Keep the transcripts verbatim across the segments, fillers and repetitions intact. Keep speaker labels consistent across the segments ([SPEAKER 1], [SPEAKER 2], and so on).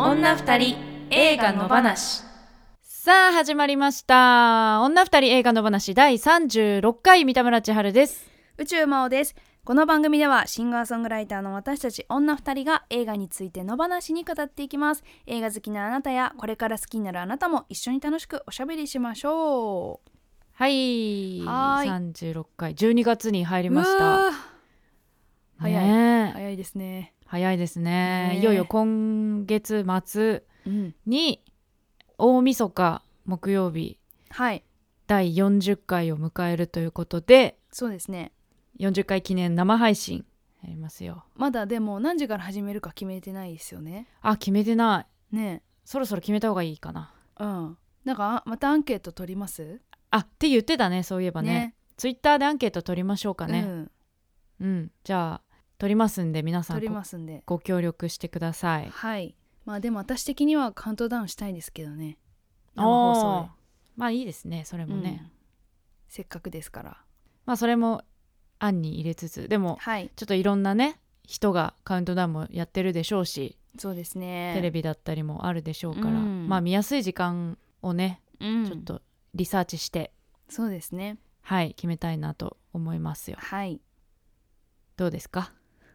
[SPEAKER 1] 女二人映画の話。
[SPEAKER 2] さあ始まりました。女二人映画の話だいさんじゅうろっかい、三田村千春です。
[SPEAKER 1] 宇宙魔王です。この番組ではシンガーソングライターの私たち女二人が映画についての話に語っていきます。映画好きなあなたやこれから好きになるあなたも一緒に楽しくおしゃべりしましょう。
[SPEAKER 2] はい
[SPEAKER 1] はーい
[SPEAKER 2] さんじゅうろっかい、じゅうにがつに入りました。
[SPEAKER 1] 早い、
[SPEAKER 2] ね、
[SPEAKER 1] 早いですね。
[SPEAKER 2] 早いですね。
[SPEAKER 1] ね
[SPEAKER 2] いよいよ今月末に大晦日木曜日、
[SPEAKER 1] はい、
[SPEAKER 2] だいよんじゅっかいを迎えるということで、
[SPEAKER 1] そうですね。
[SPEAKER 2] よんじゅっかい記念生配信やりますよ。
[SPEAKER 1] まだでも何時から始めるか決めてないですよね。
[SPEAKER 2] あ、決めてない。
[SPEAKER 1] ね
[SPEAKER 2] そろそろ決めた方がいいかな。
[SPEAKER 1] え、うん。なんかまたアンケート取ります？
[SPEAKER 2] あって言ってたね、そういえばね。
[SPEAKER 1] ね、
[SPEAKER 2] ツイッターでアンケート取りましょうかね。
[SPEAKER 1] うん、
[SPEAKER 2] うん、じゃあ取りますんで、皆さん
[SPEAKER 1] 取りますんで
[SPEAKER 2] ご, ご協力してください。
[SPEAKER 1] はい。まあでも私的にはカウントダウンしたいんですけどね、生
[SPEAKER 2] お
[SPEAKER 1] 放送で。
[SPEAKER 2] まあいいですね、それもね、
[SPEAKER 1] うん、せっかくですから。
[SPEAKER 2] まあそれも案に入れつつ、でも
[SPEAKER 1] はい、
[SPEAKER 2] ちょっといろんなね人がカウントダウンもやってるでしょうし、
[SPEAKER 1] そうですね。
[SPEAKER 2] テレビだったりもあるでしょうから、
[SPEAKER 1] うん、
[SPEAKER 2] まあ見やすい時間をね、
[SPEAKER 1] うん、
[SPEAKER 2] ちょっとリサーチして
[SPEAKER 1] そうですね。
[SPEAKER 2] はい決めたいなと思いますよ。
[SPEAKER 1] はい。
[SPEAKER 2] どうですか？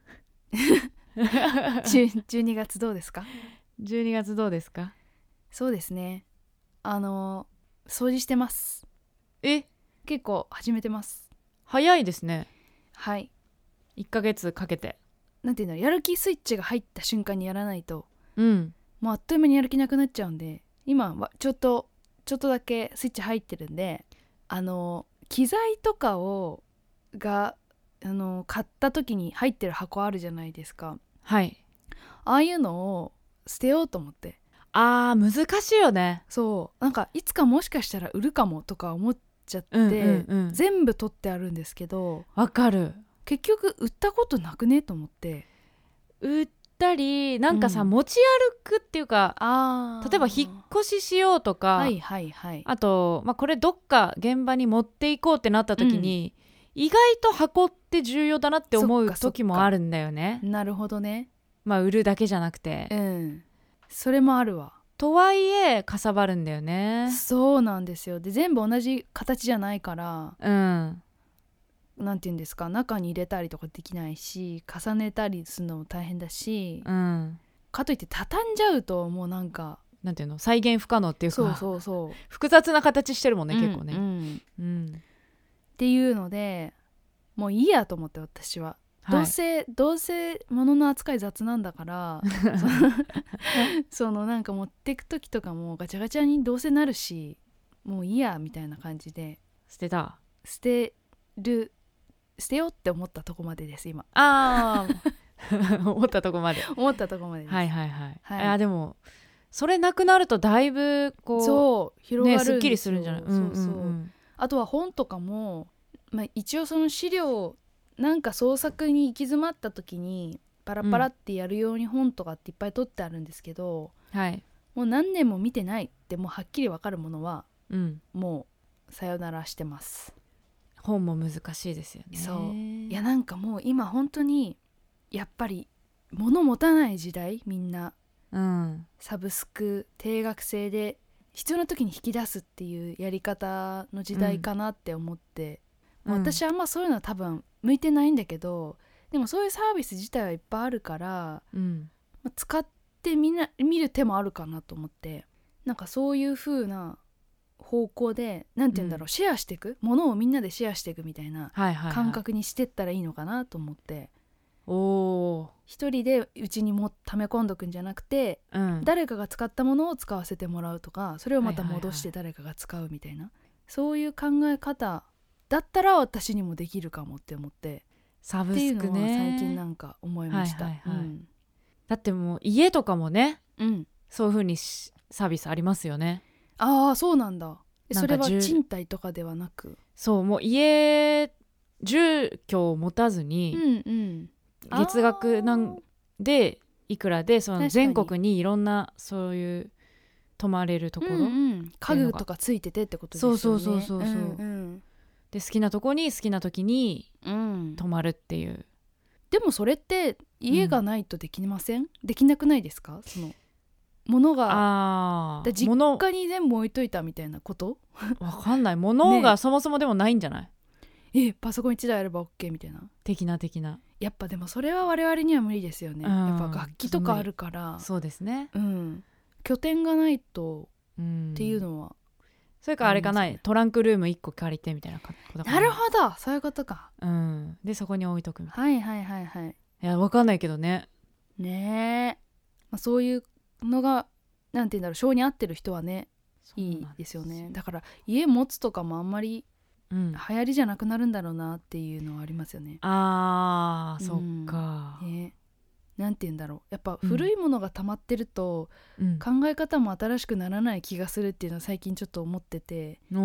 [SPEAKER 1] じゅうにがつどうですか？
[SPEAKER 2] じゅうにがつどうですか？
[SPEAKER 1] そうですね。あの掃除してます。
[SPEAKER 2] え、
[SPEAKER 1] 結構始めてます。
[SPEAKER 2] 早いですね。
[SPEAKER 1] はい。
[SPEAKER 2] いっかげつかけて。
[SPEAKER 1] なんていうの、やる気スイッチが入った瞬間にやらないと、
[SPEAKER 2] うん
[SPEAKER 1] もうあっという間にやる気なくなっちゃうんで、今はちょっとちょっとだけスイッチ入ってるんで、あの機材とかをがあの買った時に入ってる箱あるじゃないですか。
[SPEAKER 2] はい。
[SPEAKER 1] ああいうのを捨てようと思って。
[SPEAKER 2] あー難しいよね。
[SPEAKER 1] そうなんかいつかもしかしたら売るかもとか思っちゃって、
[SPEAKER 2] うんうんうん、
[SPEAKER 1] 全部取ってあるんですけど、
[SPEAKER 2] わかる。
[SPEAKER 1] 結局売ったことなくねと思って。
[SPEAKER 2] 売ったりなんかさ、
[SPEAKER 1] うん、
[SPEAKER 2] 持ち歩くっていうか、
[SPEAKER 1] あ
[SPEAKER 2] 例えば引っ越ししようとか、
[SPEAKER 1] はいはいはい、
[SPEAKER 2] あと、まあ、これどっか現場に持っていこうってなった時に、うん、意外と箱って重要だなって思う時もあるんだよね。
[SPEAKER 1] なるほどね。
[SPEAKER 2] まあ売るだけじゃなくて、
[SPEAKER 1] うん、それもあるわ。
[SPEAKER 2] とはいえかさばるんだよね。
[SPEAKER 1] そうなんですよ。で全部同じ形じゃないから、
[SPEAKER 2] うん、
[SPEAKER 1] なんていうんですか、中に入れたりとかできないし、重ねたりするのも大変だし、
[SPEAKER 2] うん、
[SPEAKER 1] かといって畳んじゃうともうなんか
[SPEAKER 2] なんていうの、再現不可能っていうか、
[SPEAKER 1] そうそうそう
[SPEAKER 2] 複雑な形してるもんね、
[SPEAKER 1] うん、
[SPEAKER 2] 結構ね、
[SPEAKER 1] うん
[SPEAKER 2] うん、
[SPEAKER 1] っていうので、もういいやと思って、私は、はい、どうせどうせ物の扱い雑なんだからそのなんか持ってく時とかもガチャガチャにどうせなるし、もういいやみたいな感じで
[SPEAKER 2] 捨てた。
[SPEAKER 1] 捨てる捨てようって思ったとこまでです今。
[SPEAKER 2] ああ思ったとこまで
[SPEAKER 1] 思ったとこまでです。はいはいはい、はい、
[SPEAKER 2] あでもそれなくなるとだいぶこう
[SPEAKER 1] そう広がるんですよ、
[SPEAKER 2] ね、すっきりするんじゃない？
[SPEAKER 1] そうそう、うんうん、あとは本とかも、まあ、一応その資料なんか創作に行き詰まった時にパラパラってやるように本とかっていっぱい取ってあるんですけど、
[SPEAKER 2] うん、はい、
[SPEAKER 1] もう何年も見てないってもうはっきり分かるものは、
[SPEAKER 2] うん、
[SPEAKER 1] もうさよならしてます。
[SPEAKER 2] 本も難しいですよね。
[SPEAKER 1] そういやなんかもう今本当にやっぱり物持たない時代、みんな、
[SPEAKER 2] うん、
[SPEAKER 1] サブスク定額制で必要な時に引き出すっていうやり方の時代かなって思って、うん、私はあんまそういうのは多分向いてないんだけど、でもそういうサービス自体はいっぱいあるから、うん、まあ、使ってみな見る手もあるかなと思って、なんかそういう風な方向でなんて言うんだろう、うん、シェアしていくものをみんなでシェアしていくみたいな感覚にしてったらいいのかなと思って、はいはいはい、お一人でうちにも溜め込んどくんじゃなくて、うん、誰かが使ったものを使わせてもらうとか、それをまた戻して誰かが使うみたいな、はいはいはい、そういう考え方だったら私にもできるかもって思って、
[SPEAKER 2] サブスクね、っていうのは
[SPEAKER 1] 最近なんか思いました、はいはいはい、うん、
[SPEAKER 2] だってもう家とかもね、
[SPEAKER 1] うん、
[SPEAKER 2] そういう風にサービスありますよね。
[SPEAKER 1] ああそうなんだ。それは賃貸とかではなく、
[SPEAKER 2] そうもう家住居を持たずに、うんうん、月額なんでいくらでその全国にいろんなそういう泊まれるところ、うんうん、
[SPEAKER 1] 家具とかついててってことですよね。
[SPEAKER 2] そうそうそうそうそう、うんうん、で好きなとこに好きな時に泊まるっていう、うん、
[SPEAKER 1] でもそれって家がないとできません、うん、できなくないですか？そのものが
[SPEAKER 2] あ
[SPEAKER 1] だ実家に全部置いといたみたいなこと
[SPEAKER 2] わかんない。物がそもそもでもないんじゃない、
[SPEAKER 1] ね、えパソコンいちだいあれば OK みたいな
[SPEAKER 2] 的な的な。
[SPEAKER 1] やっぱでもそれは我々には無理ですよね、うん、やっぱ楽器とかあるから
[SPEAKER 2] そうですね、
[SPEAKER 1] うん、拠点がないとっていうのは、
[SPEAKER 2] それかあれかない、ね、トランクルームいっこ借りてみたいなことかな。
[SPEAKER 1] なるほどそういうことか、
[SPEAKER 2] うん、でそこに置いとくみたいな。
[SPEAKER 1] はいはいはいはい。
[SPEAKER 2] いやわかんないけどね。
[SPEAKER 1] ねえ、まあ、そういうのがなんて言うんだろう性に合ってる人はねいいですよね。だから家持つとかもあんまり流行りじゃなくなるんだろうなっていうのはありますよね、
[SPEAKER 2] うん、あー、うん、そっか、
[SPEAKER 1] ね、なんて言うんだろうやっぱ古いものが溜まってると、うん、考え方も新しくならない気がするっていうのは最近ちょっと思ってて、うん、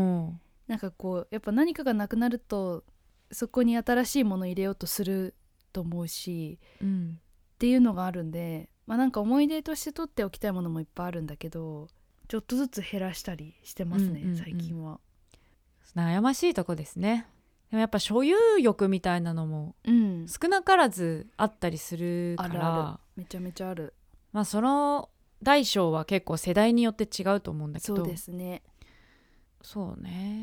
[SPEAKER 1] なんかこうやっぱ何かがなくなるとそこに新しいものを入れようとすると思うし、うん、っていうのがあるんで、まあ、なんか思い出として取っておきたいものもいっぱいあるんだけどちょっとずつ減らしたりしてますね、うんうんうん、最近は。
[SPEAKER 2] 悩ましいとこですね。でもやっぱ所有欲みたいなのも少なからずあったりするから、うん、あるある
[SPEAKER 1] めちゃめちゃある。
[SPEAKER 2] まあその大小は結構世代によって違うと思うんだけど。
[SPEAKER 1] そうですね。
[SPEAKER 2] そうね、
[SPEAKER 1] うん、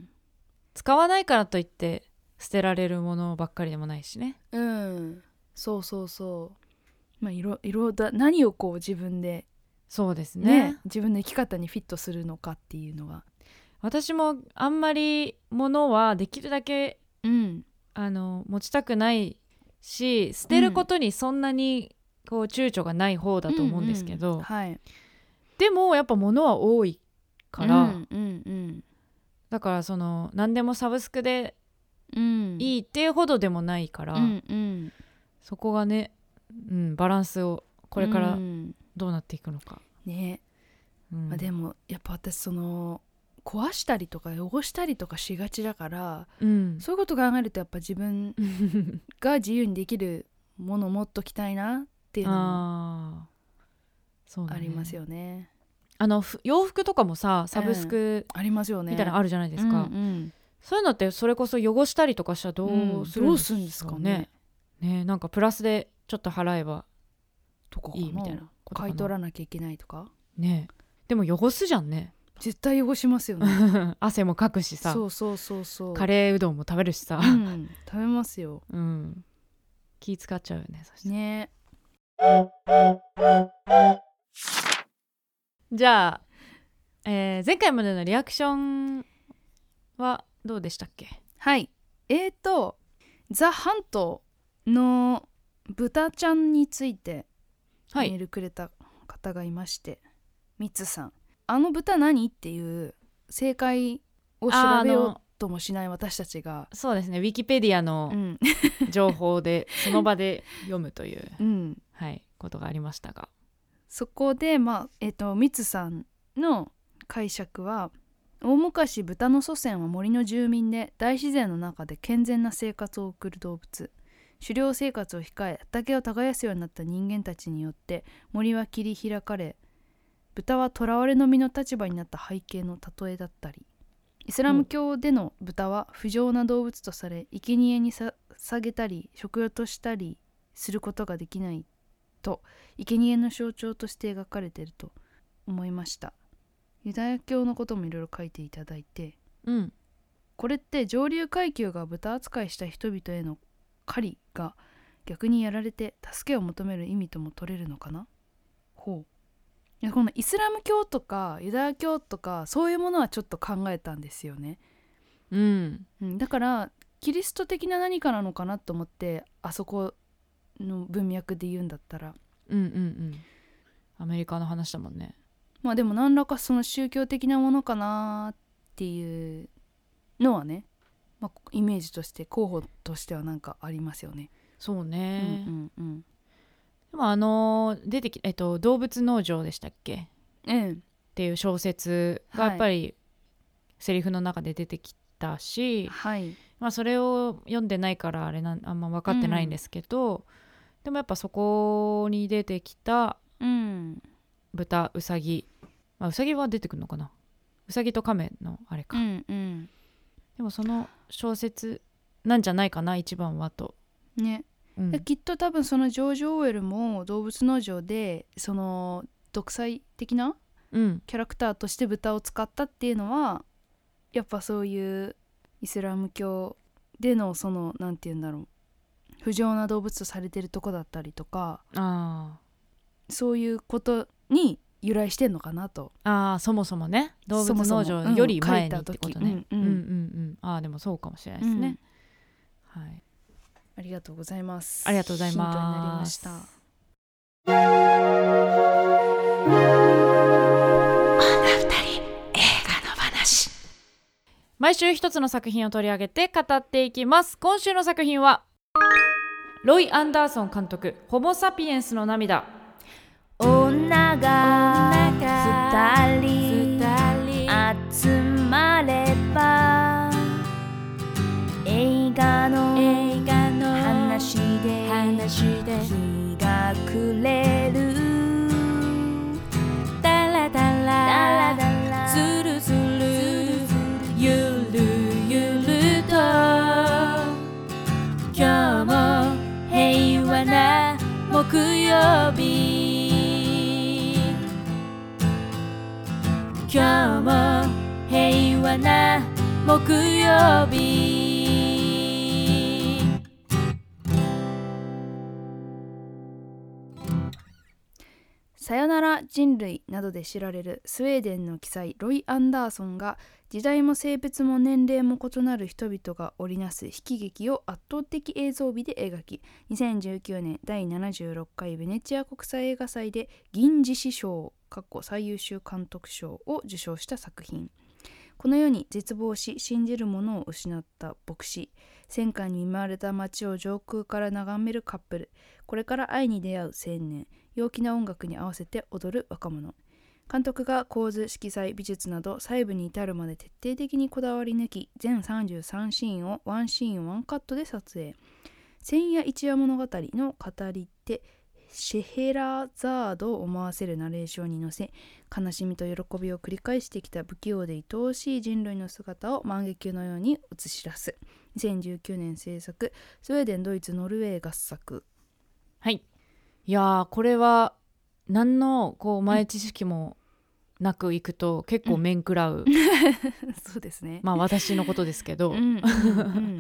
[SPEAKER 2] 使わないからといって捨てられるものばっかりでもないしね。
[SPEAKER 1] うんそうそうそう、まあ、いろいろだ何をこう自分で
[SPEAKER 2] そうです ね,
[SPEAKER 1] ね自分の生き方にフィットするのかっていうのが、
[SPEAKER 2] 私もあんまり物はできるだけ、うん、あの持ちたくないし捨てることにそんなにこう躊躇がない方だと思うんですけど、うんうんはい、でもやっぱ物は多いから、うんうんうん、だからその何でもサブスクでいいっていうほどでもないから、うんうん、そこがね、うん、バランスをこれからどうなっていくのか、
[SPEAKER 1] うん、ね、うんまあ、でもやっぱ私その壊したりとか汚したりとかしがちだから、うん、そういうこと考えるとやっぱ自分が自由にできるものを持っときたいなっていうのもありますよね。
[SPEAKER 2] あの洋服とかもさサブスク、
[SPEAKER 1] うん、ありますよね
[SPEAKER 2] みたいなのあるじゃないですか、うんうん、そういうのってそれこそ汚したりとかしたらどうするんですかね、うん、どうするんですかね。ね、なんかプラスでちょっと払えばいいみたいなことかな。
[SPEAKER 1] 買い取らなきゃいけないとか
[SPEAKER 2] ね。でも汚すじゃんね。
[SPEAKER 1] 絶対汚しますよね
[SPEAKER 2] 汗もかくしさ、
[SPEAKER 1] そうそうそうそうカ
[SPEAKER 2] レーうどんも食べるしさ、
[SPEAKER 1] うん、食べますよ、
[SPEAKER 2] うん、気使っちゃうよね。そして
[SPEAKER 1] ね。
[SPEAKER 2] じゃあ、えー、前回までのリアクションはどうでしたっけ。
[SPEAKER 1] はいえーとザ・ハントの豚ちゃんについてメールくれた方がいまして、はい、みつさんあの豚何っていう正解を調べようともしない私たちが
[SPEAKER 2] そうですねウィキペディアの情報でその場で読むという、うんはい、ことがありましたが
[SPEAKER 1] そこでまあえっとみつさんの解釈は大昔豚の祖先は森の住民で大自然の中で健全な生活を送る動物。狩猟生活を控え畑を耕すようになった人間たちによって森は切り開かれ豚は囚われの身の立場になった背景の例えだったりイスラム教での豚は不浄な動物とされ生贄に捧げたり食用としたりすることができないと生贄の象徴として描かれていると思いました。ユダヤ教のこともいろいろ書いていただいて、うん、これって上流階級が豚扱いした人々への狩りが逆にやられて助けを求める意味とも取れるのかな。ほういやこのイスラム教とかユダヤ教とかそういうものはちょっと考えたんですよね、うんうん、だからキリスト的な何かなのかなと思ってあそこの文脈で言うんだったら
[SPEAKER 2] うんうんうんアメリカの話だもんね。
[SPEAKER 1] まあでも何らかその宗教的なものかなっていうのはね、まあ、イメージとして候補としてはなんかありますよね。
[SPEAKER 2] そうね、
[SPEAKER 1] うんうんうん、
[SPEAKER 2] でもあの出てき、えっと、動物農場でしたっけ、うん、っていう小説がやっぱりセリフの中で出てきたし、はいまあ、それを読んでないからあれなんあんま分かってないんですけど、うん、でもやっぱそこに出てきた豚、ウサギ、まあ、ウサギは出てくるのかな、ウサギとカメのあれか、うんうん、でもその小説なんじゃないかな一番はとね、うん、きっと多分そのジョージ・オーウェルも動物農場でその
[SPEAKER 1] 独裁的な
[SPEAKER 2] うん
[SPEAKER 1] キャラクターとして豚を使ったっていうのはやっぱそういうイスラム教でのそのなんて言うんだろう不浄な動物とされてるとこだったりとか、
[SPEAKER 2] あ
[SPEAKER 1] そういうことに由来してんのかなと。
[SPEAKER 2] あそもそもね動物農場より前にってことね。うんうんうん。ああでもそうかもしれないですね、うん、はい。
[SPEAKER 1] ありがとうございます。
[SPEAKER 2] ありがとうございます。
[SPEAKER 1] ヒントになりました。あなふたり映画の話。
[SPEAKER 2] 毎週一つの作品を取り上げて語っていきます。今週の作品はロイ・アンダーソン監督、ホモ・サピエンスの涙。
[SPEAKER 1] 女が二人集まれば映画の話で日が暮れる。ダラダラズルズルゆるゆると今日も平和な木曜日、今日も平和な木曜日。さよなら人類などで知られるスウェーデンの奇才ロイ・アンダーソンが時代も性別も年齢も異なる人々が織りなす悲喜劇を圧倒的映像美で描き、にせんじゅうきゅうねんだいななじゅうろっかいベネチア国際映画祭で銀獅子賞最優秀監督賞を受賞した作品。この世に絶望し信じるものを失った牧師、戦火に見舞われた街を上空から眺めるカップル、これから愛に出会う青年、陽気な音楽に合わせて踊る若者。監督が構図、色彩、美術など細部に至るまで徹底的にこだわり抜き、全さんじゅうさんシーンをワンシーンワンカットで撮影。千夜一夜物語の語り手シェヘラザードを思わせるナレーションに乗せ、悲しみと喜びを繰り返してきた不器用で愛おしい人類の姿を万華鏡のように映し出す。にせんじゅうきゅうねん制作、スウェーデン、ドイツ、ノルウェー合作。
[SPEAKER 2] はい。いやーこれは何のこう前知識もなくいくと結構面食らう、うん、
[SPEAKER 1] そうですね。
[SPEAKER 2] まあ私のことですけど、うんうんうん、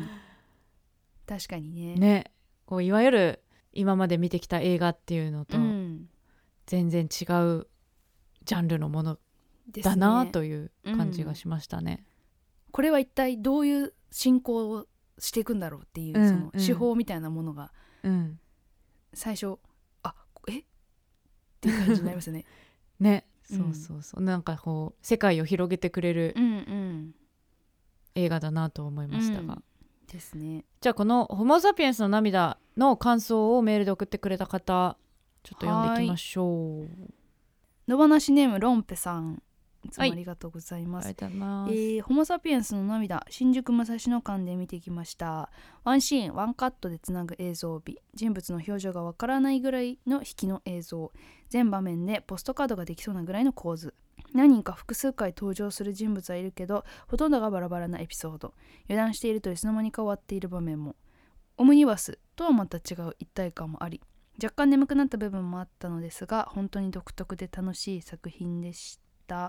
[SPEAKER 1] 確かにね。
[SPEAKER 2] ね、こういわゆる今まで見てきた映画っていうのと全然違うジャンルのものだなという感じがしましたね、
[SPEAKER 1] うん、これは一体どういう進行をしていくんだろうっていう、うんうん、その手法みたいなものが、うん、最初あえっていう感じになりますね
[SPEAKER 2] ね、そうそうそう、うん、なんかこう世界を広げてくれる映画だなと思いましたが、うん
[SPEAKER 1] ですね。
[SPEAKER 2] じゃあこのホモ・サピエンスの涙の感想をメールで送ってくれた方ちょっと読んでいきましょう。
[SPEAKER 1] 野放しネームロンペさん、いつもありがとうございます。
[SPEAKER 2] はい、ありがとうございます。
[SPEAKER 1] えー、ホモ・サピエンスの涙、新宿武蔵野間で見てきました。ワンシーンワンカットでつなぐ映像美、人物の表情がわからないぐらいの引きの映像、全場面でポストカードができそうなぐらいの構図、何人か複数回登場する人物はいるけどほとんどがバラバラなエピソード、油断しているといつの間にか終わっている場面も、オムニバスとはまた違う一体感もあり、若干眠くなった部分もあったのですが本当に独特で楽しい作品でした、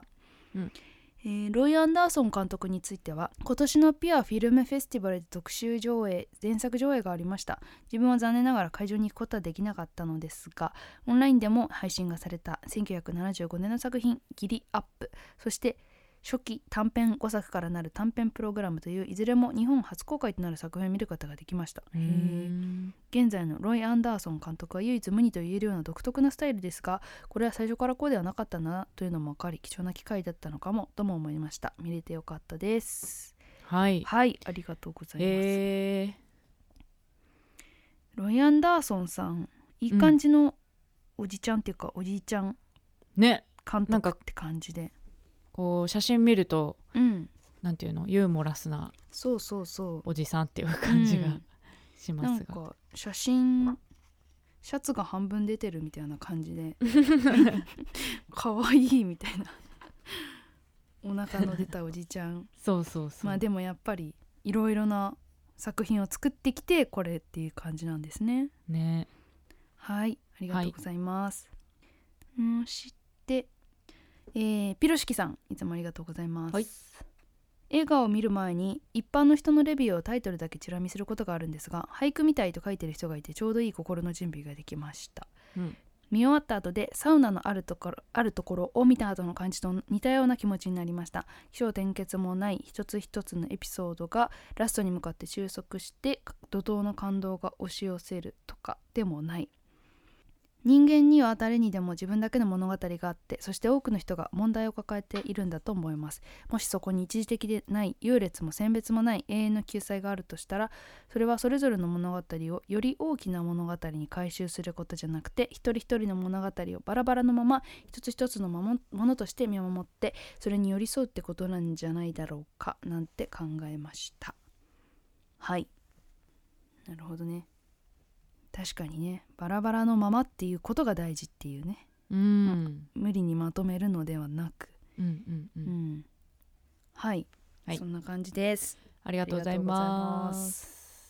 [SPEAKER 1] うんえー、ロイ・アンダーソン監督については今年のピアフィルムフェスティバルで特集上映前作上映がありました。自分は残念ながら会場に行くことはできなかったのですがオンラインでも配信がされたせんきゅうひゃくななじゅうごねんの作品ギリアップ、そして初期短編ごさくからなる短編プログラムといういずれも日本初公開となる作品を見ることができました。へー、現在のロイ・アンダーソン監督は唯一無二と言えるような独特なスタイルですが、これは最初からこうではなかったなというのも分かり貴重な機会だったのかもとも思いました。見れてよかったです。
[SPEAKER 2] はい
[SPEAKER 1] はい、ありがとうございます。
[SPEAKER 2] へー、
[SPEAKER 1] ロイ・アンダーソンさんいい感じのおじちゃんっていうか、うん、おじいちゃん
[SPEAKER 2] ね
[SPEAKER 1] 監督って感じで、
[SPEAKER 2] こう写真見ると、
[SPEAKER 1] うん、
[SPEAKER 2] なんていうのユーモラスな
[SPEAKER 1] そうそうそう
[SPEAKER 2] おじさんっていう感じが、うん、しますが、
[SPEAKER 1] なんか写真シャツが半分出てるみたいな感じでかわいいみたいなお腹の出たおじちゃん
[SPEAKER 2] そうそうそう、
[SPEAKER 1] まあでもやっぱりいろいろな作品を作ってきてこれっていう感じなんですね。
[SPEAKER 2] ね、
[SPEAKER 1] はい、ありがとうございます、はい、うん、知って、えー、ピロシキさんいつもありがとうございます、
[SPEAKER 2] はい、
[SPEAKER 1] 映画を見る前に一般の人のレビューをタイトルだけチラ見することがあるんですが、俳句みたいと書いてる人がいてちょうどいい心の準備ができました、うん、見終わった後でサウナのあるところ、あるところを見た後の感じと似たような気持ちになりました。起承転結もない一つ一つのエピソードがラストに向かって収束して怒涛の感動が押し寄せるとかでもない。人間には誰にでも自分だけの物語があって、そして多くの人が問題を抱えているんだと思います。もしそこに一時的でない優劣も選別もない永遠の救済があるとしたら、それはそれぞれの物語をより大きな物語に回収することじゃなくて、一人一人の物語をバラバラのまま一つ一つのものとして見守ってそれに寄り添うってことなんじゃないだろうかなんて考えました。はい、なるほどね。確かにね、バラバラのままっていうことが大事っていうね、
[SPEAKER 2] うん、まあ、
[SPEAKER 1] 無理にまとめるのではなく、
[SPEAKER 2] うんうんうんうん、
[SPEAKER 1] はい、はい、そんな感じです。
[SPEAKER 2] ありがとうございます。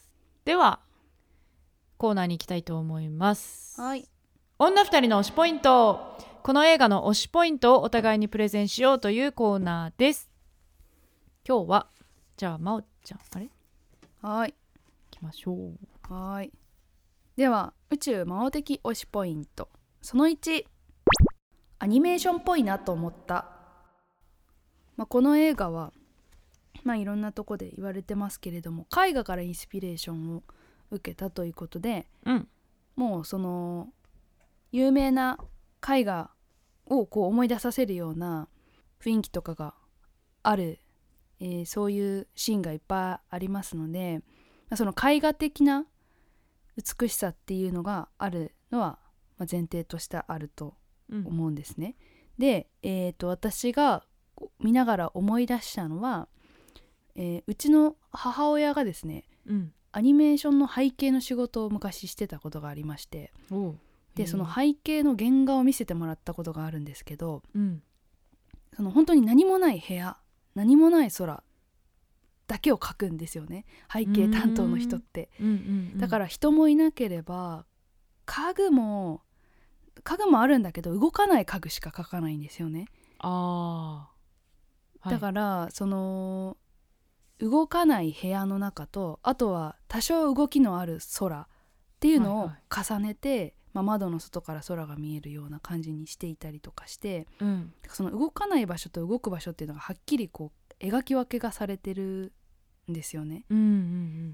[SPEAKER 2] ではコーナーに行きたいと思います。
[SPEAKER 1] はい、
[SPEAKER 2] 女二人の推しポイント。この映画の推しポイントをお互いにプレゼンしようというコーナーです。今日はじゃあまおちゃん、あれ
[SPEAKER 1] はい、
[SPEAKER 2] 行きましょう。
[SPEAKER 1] はい、では宇宙魔王的推しポイントそのいち、アニメーションっぽいなと思った、まあ、この映画は、まあ、いろんなとこで言われてますけれども、絵画からインスピレーションを受けたということで、
[SPEAKER 2] うん、
[SPEAKER 1] もうその有名な絵画をこう思い出させるような雰囲気とかがある、えー、そういうシーンがいっぱいありますので、その絵画的な美しさっていうのがあるのは前提としてあると思うんですね、うん、で、えーと、私が見ながら思い出したのは、えー、うちの母親がですね、うん、アニメーションの背景の仕事を昔してたことがありまして、でその背景の原画を見せてもらったことがあるんですけど、うん、その本当に何もない部屋、何もない空だけを描くんですよね、背景担当の人って、うんうんうん、だから人もいなければ家具も家具もあるんだけど動かない家具しか描かないんですよね。
[SPEAKER 2] あ、
[SPEAKER 1] はい、だからその動かない部屋の中と、あとは多少動きのある空っていうのを重ねて、はいはい、まあ、窓の外から空が見えるような感じにしていたりとかして、うん、その動かない場所と動く場所っていうのがはっきりこう描き分けがされてるんですよね、うんうんうん、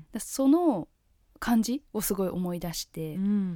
[SPEAKER 1] でその感じをすごい思い出して、うん、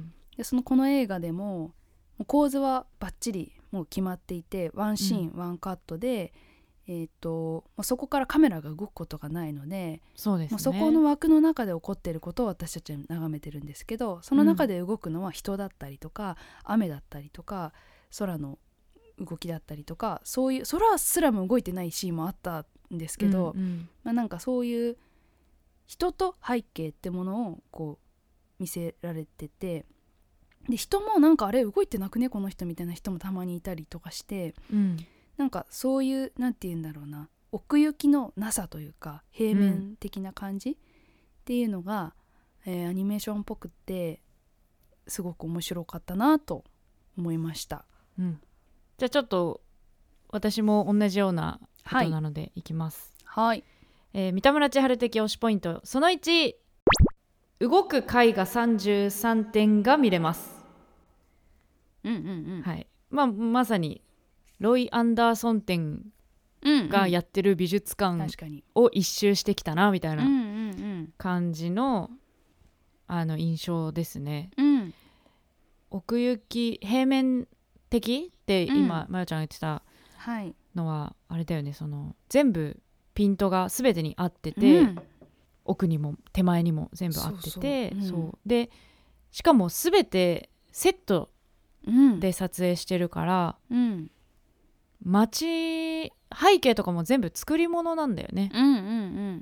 [SPEAKER 1] でそのこの映画でも、もう構図はバッチリもう決まっていて、ワンシーン、うん、ワンカットで、えーと、そこからカメラが動くことがないので、
[SPEAKER 2] そうですね、
[SPEAKER 1] そこの枠の中で起こっていることを私たちは眺めてるんですけど、その中で動くのは人だったりとか、うん、雨だったりとか空の動きだったりとか、そういう空すらも動いてないシーンもあったんですけど、うんうん、まあ、なんかそういう人と背景ってものをこう見せられてて、で人もなんかあれ動いてなくねこの人みたいな人もたまにいたりとかして、うん、なんかそういうなんて言うんだろうな、奥行きのなさというか平面的な感じっていうのが、うん、えー、アニメーションっぽくってすごく面白かったなと思いました、
[SPEAKER 2] うん、じゃあちょっと私も同じようなことなのでいきます。
[SPEAKER 1] はい、
[SPEAKER 2] えー、三田村千春的推しポイントそのいち、動く絵画さんじゅうさんてんが見れます。
[SPEAKER 1] うんうんうん、
[SPEAKER 2] はい、まあ、まさにロイ・アンダーソン展がやってる美術館を一周してきたなみたいな感じの、あの印象ですね、うん、奥行き平面的って今、うん、まよちゃんが言ってたのはあれだよね、その全部ピントが全てに合ってて、うん、奥にも手前にも全部合ってて、そうそう、うん、そうでしかも全てセットで撮影してるから、うん、街背景とかも全部作り物なんだよね、うんうんうん、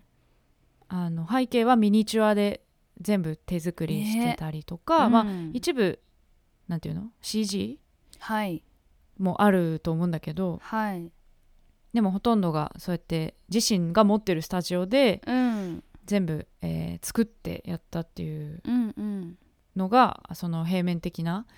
[SPEAKER 2] あの背景はミニチュアで全部手作りしてたりとか、えーまあ、うん、一部なんていうの シージー、はい、もあると思うんだけど、はい、でもほとんどがそうやって自身が持ってるスタジオで、うん、全部、えー、作ってやったっていうのが、うんうん、その平面的な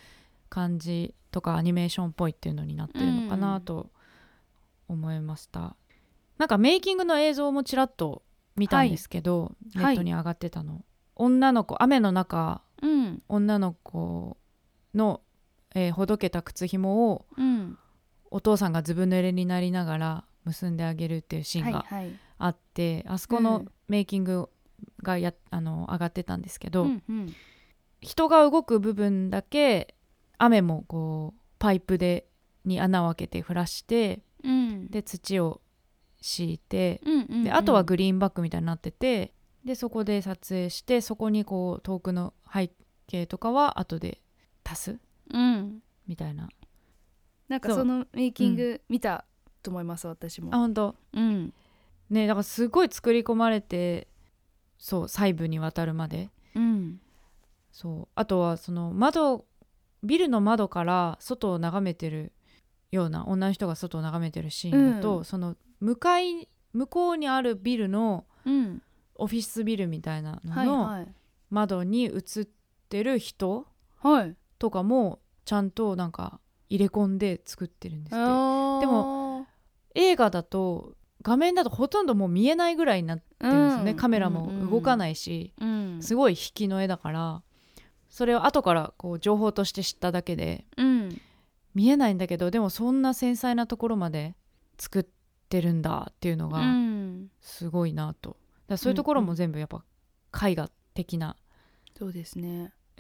[SPEAKER 2] 感じとかアニメーションっぽいっていうのになってるのかなと思いました、うん、なんかメイキングの映像もちらっと見たんですけど、はい、ネットに上がってたの、はい、女の子雨の中、うん、女の子の、えー、ほどけた靴紐を、うん、お父さんがずぶ濡れになりながら結んであげるっていうシーンがあって、はいはい、あそこのメイキングがやあの上がってたんですけど、うんうん、人が動く部分だけ雨もこうパイプでに穴を開けて降らして、うん、で土を敷いて、うんうんうん、であとはグリーンバックみたいになってて、でそこで撮影して、そこにこう遠くの背景とかは後で足す、うん、みたいな。
[SPEAKER 1] なんかそのメイキング見たと思います、うん、私も。
[SPEAKER 2] あ、本当。うんね、だからすごい作り込まれて、そう細部にわたるまで、うん、そうあとはその窓ビルの窓から外を眺めてるような、女の人が外を眺めてるシーンだと、うん、その向かい向こうにあるビルの、うん、オフィスビルみたいなのの窓に映ってる人とかもちゃんとなんか入れ込んで作ってるんですって。でも映画だと画面だとほとんどもう見えないぐらいになってるんですよね、うん、カメラも動かないし、うん、すごい引きの絵だから、それを後からこう情報として知っただけで、うん、見えないんだけど、でもそんな繊細なところまで作ってるんだっていうのがすごいなと。だからそういうところも全部やっぱ絵画的な、
[SPEAKER 1] そうですね、
[SPEAKER 2] うん、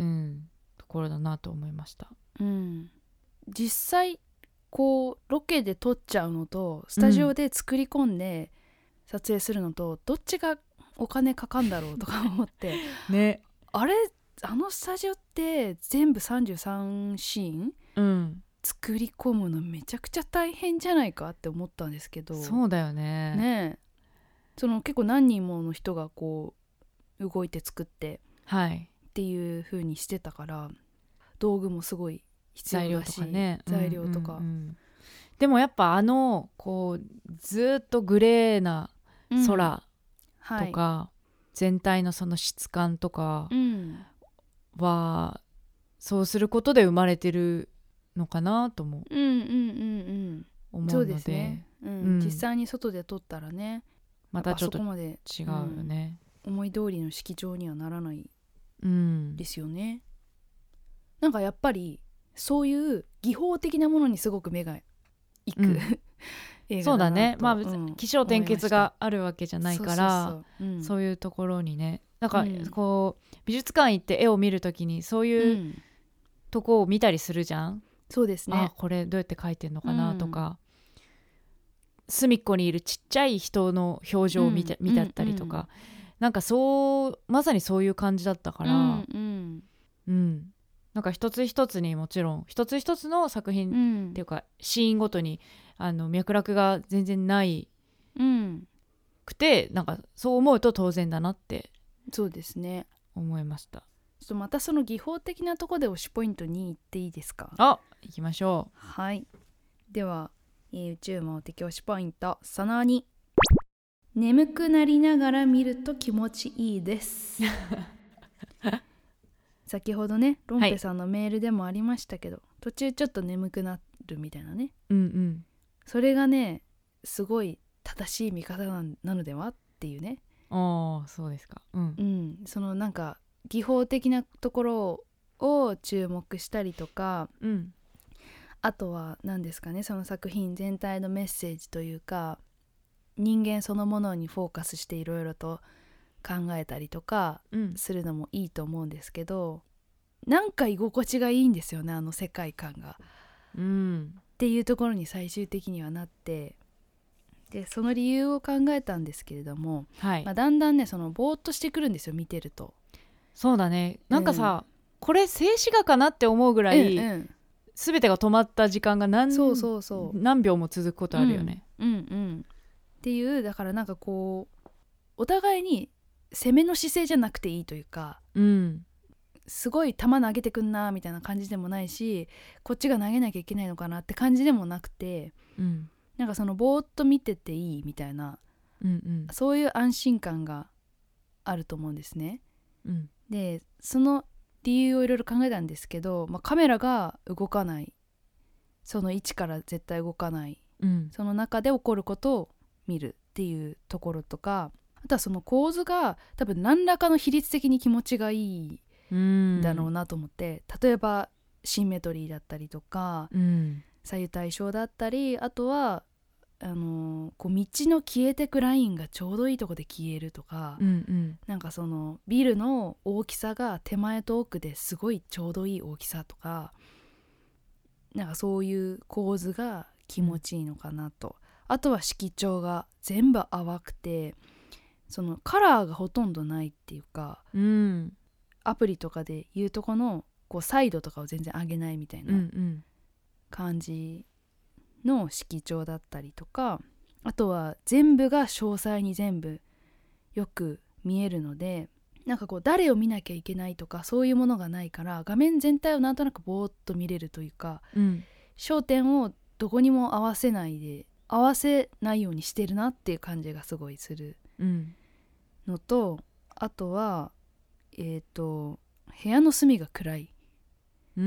[SPEAKER 2] ところだなと思いました、
[SPEAKER 1] うん、実際こうロケで撮っちゃうのとスタジオで作り込んで撮影するのと、うん、どっちがお金かかんだろうとか思ってね、あれあのスタジオって全部さんじゅうさんシーン、うん、作り込むのめちゃくちゃ大変じゃないかって思ったんですけど。
[SPEAKER 2] そうだよね。
[SPEAKER 1] ね、その結構何人もの人がこう動いて作ってっていう風にしてたから、道具もすごい必要だし、材料とかね、材料とか、うんうんうん、
[SPEAKER 2] でもやっぱあのこうずっとグレーな空とか、うんはい、全体のその質感とかは、うん、そうすることで生まれてるのかなとも思うので、うんうんうんうん、そうですね、
[SPEAKER 1] うんうん、実際に外で撮ったらね、
[SPEAKER 2] またちょっと違うよね、
[SPEAKER 1] うん、思い通りの色調にはならないですよね、うん、なんかやっぱりそういう技法的なものにすごく目がいく、うん、映画だなと。
[SPEAKER 2] そうだね、まあ、うん、起承転結があるわけじゃないから、そうそうそう、うん、そういうところにね、なんかこう、うん、美術館行って絵を見るときにそういうとこを見たりするじゃん、
[SPEAKER 1] そうですね、
[SPEAKER 2] あこれどうやって描いてんのかなとか、うん、隅っこにいるちっちゃい人の表情を見た、うん、見たったりとか、うんうん、なんかそうまさにそういう感じだったから、うんうんうん、なんか一つ一つにもちろん一つ一つの作品っていうか、うん、シーンごとにあの脈絡が全然ないくて、うん、なんかそう思うと当然だなって
[SPEAKER 1] そうですね
[SPEAKER 2] 思いました。
[SPEAKER 1] ちょっとまたその技法的なところで推しポイントに行っていいですか。
[SPEAKER 2] あ、行きましょう。
[SPEAKER 1] はい、では、えー、宇宙魔王的推しポイントそのに、眠くなりながら見ると気持ちいいです先ほどねロンペさんのメールでもありましたけど、はい、途中ちょっと眠くなるみたいなね、うんうん、それがねすごい正しい見方なのではっていうね。
[SPEAKER 2] ああそうですか、うん、
[SPEAKER 1] うん、そのなんか技法的なところを注目したりとか、うん、あとは何ですかね、その作品全体のメッセージというか人間そのものにフォーカスしていろいろと考えたりとかするのもいいと思うんですけど、うん、なんか居心地がいいんですよね、あの世界観が、うん、っていうところに最終的にはなって、でその理由を考えたんですけれども、はいまあ、だんだんねそのぼーっとしてくるんですよ見てると。
[SPEAKER 2] そうだね、なんかさ、うん、これ静止画かなって思うぐらい、うんうん、全てが止まった時間が 何, そうそうそう何秒も続くことあるよね、
[SPEAKER 1] うんうんうん、っていうだからなんかこうお互いに攻めの姿勢じゃなくていいというか、うん、すごい球投げてくんなみたいな感じでもないし、こっちが投げなきゃいけないのかなって感じでもなくて、うん、なんかそのぼーっと見てていいみたいな、うんうん、そういう安心感があると思うんですね、うん、でその理由をいろいろ考えたんですけど、まあ、カメラが動かない、その位置から絶対動かない、
[SPEAKER 2] うん、
[SPEAKER 1] その中で起こることを見るっていうところとか、あとはその構図が多分何らかの比率的に気持ちがいいんだろうなと思って、うん、例えばシンメトリーだったりとか、
[SPEAKER 2] うん、
[SPEAKER 1] 左右対称だったり、あとはあのー、こう道の消えてくラインがちょうどいいとこで消えるとか、
[SPEAKER 2] うんうん、
[SPEAKER 1] なんかそのビルの大きさが手前と奥ですごいちょうどいい大きさとか、なんかそういう構図が気持ちいいのかなと、うん、あとは色調が全部淡くて、そのカラーがほとんどないっていうか、
[SPEAKER 2] うん、
[SPEAKER 1] アプリとかでいうとこのこうサイドとかを全然上げないみたいな感じの色調だったりとか、あとは全部が詳細に全部よく見えるので、なんかこう誰を見なきゃいけないとかそういうものがないから、画面全体をなんとなくぼーっと見れるというか、
[SPEAKER 2] うん、
[SPEAKER 1] 焦点をどこにも合わせないで合わせないようにしてるなっていう感じがすごいするのと、うん、あとはえっ、ー、と部屋の隅が暗い、
[SPEAKER 2] うん、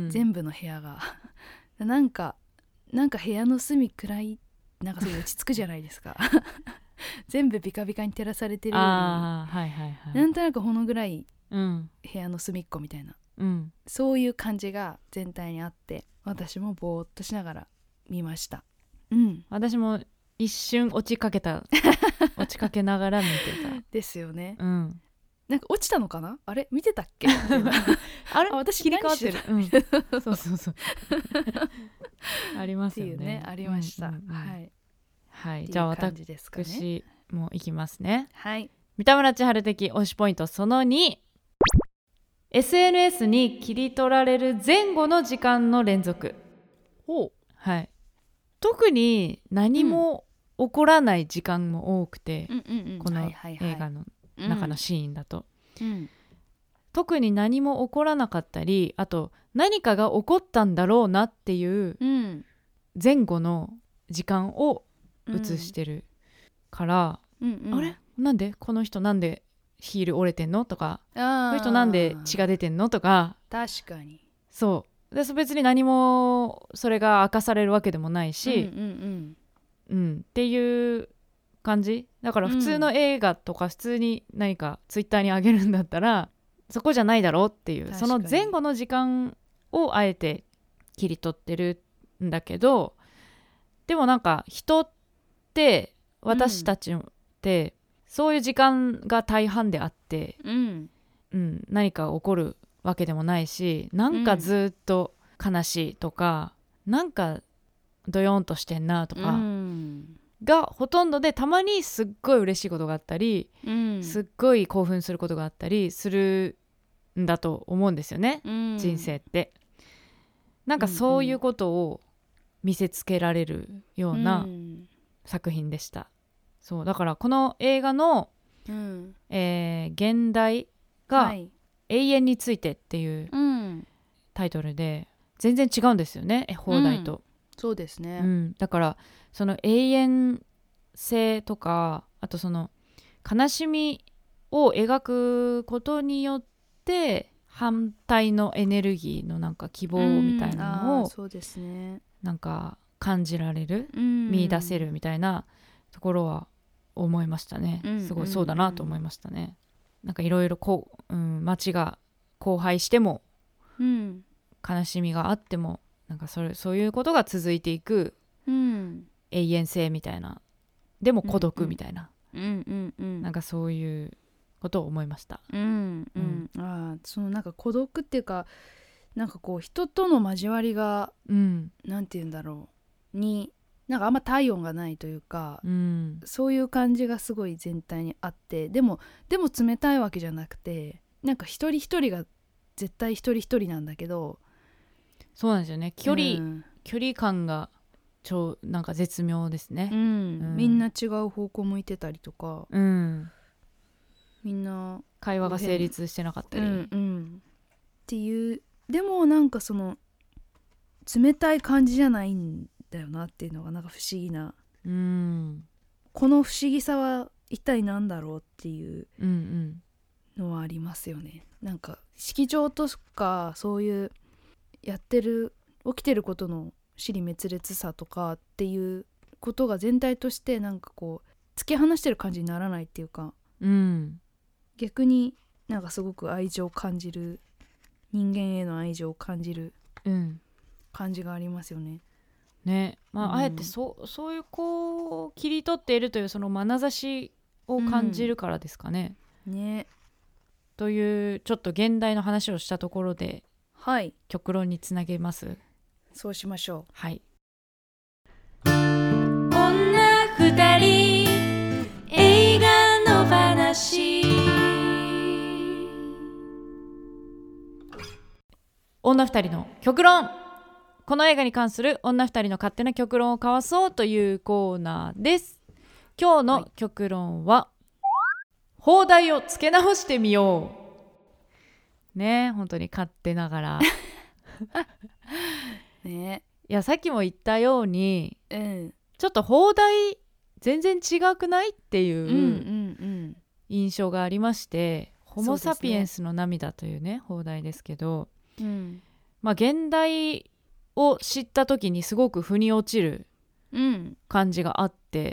[SPEAKER 1] 全部の部屋がなんかなんか部屋の隅暗い、なんかすごい落ち着くじゃないですか全部ビカビカに照らされてるより、
[SPEAKER 2] あ、はいはいはい、
[SPEAKER 1] なんとなくほのぐらい
[SPEAKER 2] 部
[SPEAKER 1] 屋の隅っこみたいな、
[SPEAKER 2] うん、
[SPEAKER 1] そういう感じが全体にあって、私もぼーっとしながら見ました。うん、
[SPEAKER 2] 私も一瞬落ちかけた落ちかけながら見てた
[SPEAKER 1] ですよね、
[SPEAKER 2] うん、
[SPEAKER 1] なんか落ちたのかな、あれ見てたっけ
[SPEAKER 2] あれ
[SPEAKER 1] あ、私
[SPEAKER 2] 切り替わってる、
[SPEAKER 1] 何してた、
[SPEAKER 2] うん、そうそうそうありますよね、
[SPEAKER 1] っていうね、ありました、
[SPEAKER 2] うんうんうん、
[SPEAKER 1] はい、
[SPEAKER 2] はい、じゃあ
[SPEAKER 1] 感じですかね、
[SPEAKER 2] 私もいきますね。
[SPEAKER 1] はい、
[SPEAKER 2] 三田村千春的推しポイントそのに、 エスエヌエス に切り取られる前後の時間の連続。
[SPEAKER 1] ほう、
[SPEAKER 2] はい、特に何も起こらない時間も多くて、
[SPEAKER 1] うんうんうん、
[SPEAKER 2] この映画の中のシーンだと、うんうん、特に何も起こらなかったり、あと何かが起こったんだろうなっていう前後の時間を映してるから、
[SPEAKER 1] うんうん、
[SPEAKER 2] あれなんでこの人なんでヒール折れてんのとか、この人なんで血が出てんのとか、
[SPEAKER 1] 確かに
[SPEAKER 2] そうで、別に何もそれが明かされるわけでもないし、
[SPEAKER 1] うんうん
[SPEAKER 2] うん、うん、っていう感じだから、普通の映画とか普通に何かツイッターに上げるんだったらそこじゃないだろうっていう、その前後の時間をあえて切り取ってるんだけど、でもなんか人って私たちって、うん、そういう時間が大半であって、うんうん、何か起こるわけでもないし、なんかずっと悲しいとか、うん、なんかドヨンとしてんなとか、うん、がほとんどで、たまにすっごい嬉しいことがあったり、うん、すっごい興奮することがあったりするんだと思うんですよね、うん、人生って。なんかそういうことを見せつけられるような作品でした、うん、そうだからこの映画の、うんえー、現代が永遠についてっていうタイトルで、全然違うんですよね、放題と、うん、
[SPEAKER 1] そうですね、
[SPEAKER 2] うん、だからその永遠性とか、あとその悲しみを描くことによって反対のエネルギーのなんか希望みたいなのを、
[SPEAKER 1] うん、そうですね、
[SPEAKER 2] なんか感じられる、うん、見出せるみたいなところは思いましたね、うん、すごいそうだなと思いましたね、うん、なんかいろいろこう、うん、街が荒廃しても、うん、悲しみがあっても、なんかそれそういうことが続いていく、うん、永遠性みたいな、でも孤独みたいな、うんうんうん、なんかそういうことを思いました、
[SPEAKER 1] うんうんうん、あそのなんか孤独っていうか、なんかこう人との交わりが、うん、なんて言うんだろうに、なんかあんま体温がないというか、うん、そういう感じがすごい全体にあって、でもでも冷たいわけじゃなくて、なんか一人一人が絶対一人一人なんだけど、
[SPEAKER 2] そうなんですよね、距離、うん、距離感が超なんか絶妙ですね、うん
[SPEAKER 1] うん、みんな違う方向向いてたりとか、うん、みんな
[SPEAKER 2] 会話が成立してなかったり、うんうん、
[SPEAKER 1] っていう、でもなんかその冷たい感じじゃないんだよなっていうのがなんか不思議な、うん、この不思議さは一体何だろうっていうのはありますよね。なんか式場とかそういうやってる起きてることの支離滅裂さとかっていうことが全体としてなんかこう突き放してる感じにならないっていうか、
[SPEAKER 2] うん、
[SPEAKER 1] 逆になんかすごく愛情を感じる、人間への愛情を感じる感じがありますよね。
[SPEAKER 2] ね、まあ、
[SPEAKER 1] うん、
[SPEAKER 2] あえてそ う、そういうこう切り取っているというその眼差しを感じるからですかね。
[SPEAKER 1] うん、ね。
[SPEAKER 2] というちょっと現代の話をしたところで、
[SPEAKER 1] はい、
[SPEAKER 2] 極論につなげます。
[SPEAKER 1] そうしましょう。
[SPEAKER 2] はい。女二人映画の話。女二人の極論。この映画に関する女二人の勝手な極論を交わそうというコーナーです。今日の極論は、はい、放題をつけ直してみよう。ね、本当に勝手ながら
[SPEAKER 1] ね。
[SPEAKER 2] いやさっきも言ったように、
[SPEAKER 1] うん、
[SPEAKER 2] ちょっと放題全然違くないっていう印象がありまして、うんうんうん、ホモ・サピエンスの涙というね放題ですけど、
[SPEAKER 1] うん、
[SPEAKER 2] まあ現代を知った時にすごく腑に落ちる感じがあって、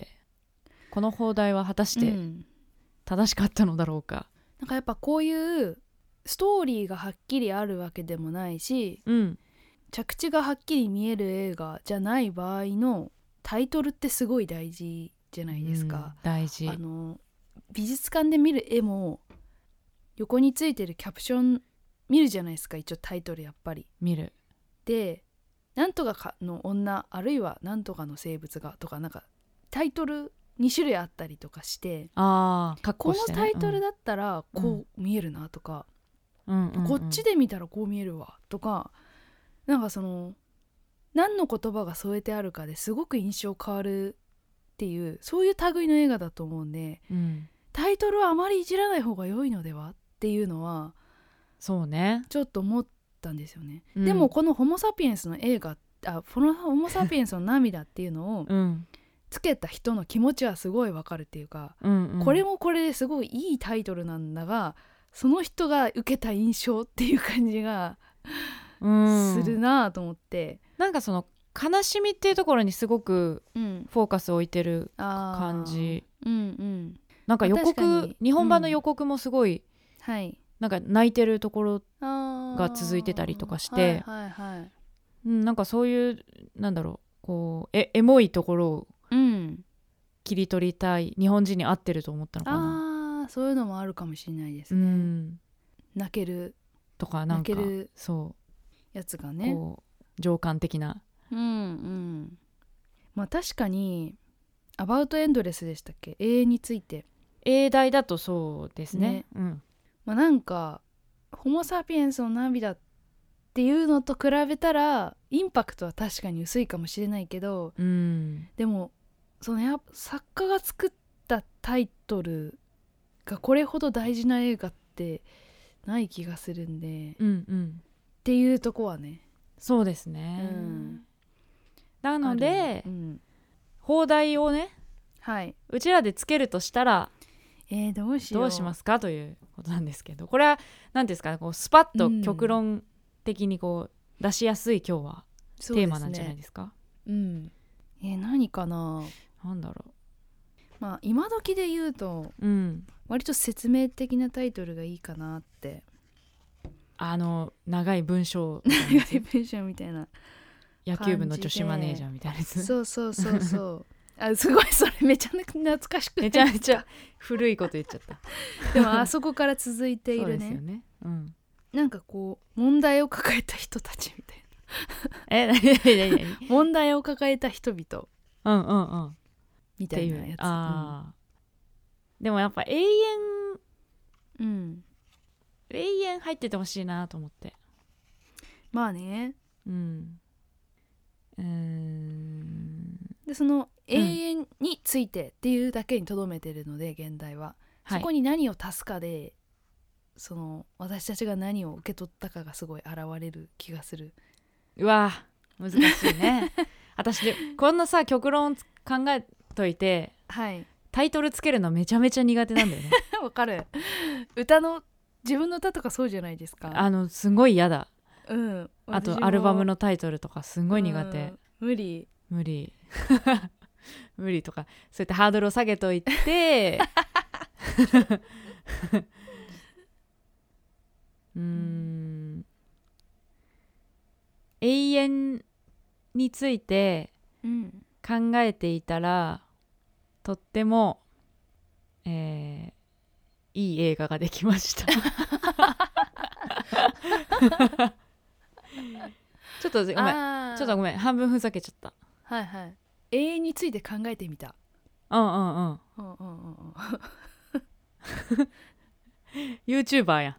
[SPEAKER 2] うん、この放題は果たして正しかったのだろうか。
[SPEAKER 1] なんかやっぱこういうストーリーがはっきりあるわけでもないし、
[SPEAKER 2] うん、
[SPEAKER 1] 着地がはっきり見える映画じゃない場合のタイトルってすごい大事じゃないですか、うん、
[SPEAKER 2] 大事。
[SPEAKER 1] あの美術館で見る絵も横についてるキャプション見るじゃないですか。一応タイトルやっぱり
[SPEAKER 2] 見る。
[SPEAKER 1] でなんとかの女あるいはなんとかの生物がとかなんかタイトルに種類あったりとかして、
[SPEAKER 2] あー、
[SPEAKER 1] このタイトルだったらこう見えるなとか、うんうんうん、こっちで見たらこう見えるわとか、なんかその何の言葉が添えてあるかですごく印象変わるっていう、そういう類の映画だと思うんで、うん、タイトルはあまりいじらない方が良いのではっていうのは
[SPEAKER 2] そうね
[SPEAKER 1] ちょっと思ったんですよね、うん、でもこのホモ・サピエンスの映画あこのホモ・サピエンスの涙っていうのをつけた人の気持ちはすごいわかるっていうか、うんうん、これもこれですごいいいタイトルなんだが、その人が受けた印象っていう感じがするなと思って、
[SPEAKER 2] うん、なんかその悲しみっていうところにすごくフォーカスを置いてる感じ、
[SPEAKER 1] うんうん、
[SPEAKER 2] なんか予告、日本版の予告もすごい、
[SPEAKER 1] うん、はい、
[SPEAKER 2] なんか泣いてるところが続いてたりとかして、
[SPEAKER 1] はいはいはい、
[SPEAKER 2] うん、なんかそういうなんだろう、こうえエモいところを切り取りたい日本人に合ってると思ったのかな。
[SPEAKER 1] あ、そういうのもあるかもしれないですね、うん、泣ける
[SPEAKER 2] とかなんか
[SPEAKER 1] 泣ける
[SPEAKER 2] そう
[SPEAKER 1] やつがね、
[SPEAKER 2] こう情感的な、
[SPEAKER 1] うんうん、まあ確かにアバウトエンドレスでしたっけ、永遠について
[SPEAKER 2] 英題だとそうですね、ね、うん、
[SPEAKER 1] まあ、なんかホモ・サピエンスの涙っていうのと比べたらインパクトは確かに薄いかもしれないけど、
[SPEAKER 2] うん、
[SPEAKER 1] でもそのや作家が作ったタイトルがこれほど大事な映画ってない気がするんで、
[SPEAKER 2] うんうん、
[SPEAKER 1] っていうとこはね、
[SPEAKER 2] そうですね、うん、なので、うん、放題をね、はい、うちらでつけるとしたら、
[SPEAKER 1] えー、どうしよう
[SPEAKER 2] どうしますかということなんですけど、これは何ですかね、こうスパッと極論的にこう出しやすい今日はテーマなんじゃないですか。
[SPEAKER 1] うん、えー、何かな、
[SPEAKER 2] なんだろう、
[SPEAKER 1] まあ今時で言うと、うん、割と説明的なタイトルがいいかなって、
[SPEAKER 2] あの長い文章
[SPEAKER 1] 長い文章みたいな
[SPEAKER 2] 野球部の女子マネージャーみたいなやつ、
[SPEAKER 1] そうそうそうそうあ、すごいそれめちゃ懐かしく
[SPEAKER 2] めちゃめちゃ古いこと言っちゃった
[SPEAKER 1] でもあそこから続いているね、そうですよね、うん、なんかこう問題を抱えた人たちみたいな
[SPEAKER 2] え、何何何
[SPEAKER 1] 問題を抱えた人々、
[SPEAKER 2] うんうんうん
[SPEAKER 1] みたいなやつ、
[SPEAKER 2] あ、うん、でもやっぱ永遠、うん、永遠入っててほしいなと思って、
[SPEAKER 1] まあね、うん、
[SPEAKER 2] うーん
[SPEAKER 1] でその永遠についてっていうだけにとどめてるので、現代は、はい、そこに何を足すかでその私たちが何を受け取ったかがすごい現れる気がする。
[SPEAKER 2] うわ難しいね私でこんなさ極論考えといて、はい、タイトルつけるのめちゃめちゃ苦手なんだよね
[SPEAKER 1] わかる、歌の自分の歌とかそうじゃないですか。
[SPEAKER 2] あのすごい嫌だ、
[SPEAKER 1] うん、
[SPEAKER 2] あとアルバムのタイトルとかすごい苦手、
[SPEAKER 1] うん、無理
[SPEAKER 2] 無理無理とかそうやってハードルを下げといてうーん永遠について考えていたら、うん、とっても、えー、いい映画ができましたちょっとごめんちょっとごめん半分ふざけちゃった。
[SPEAKER 1] はいはい。永遠について考えてみた。
[SPEAKER 2] うんうんうんうんうんうんうんYouTuber やん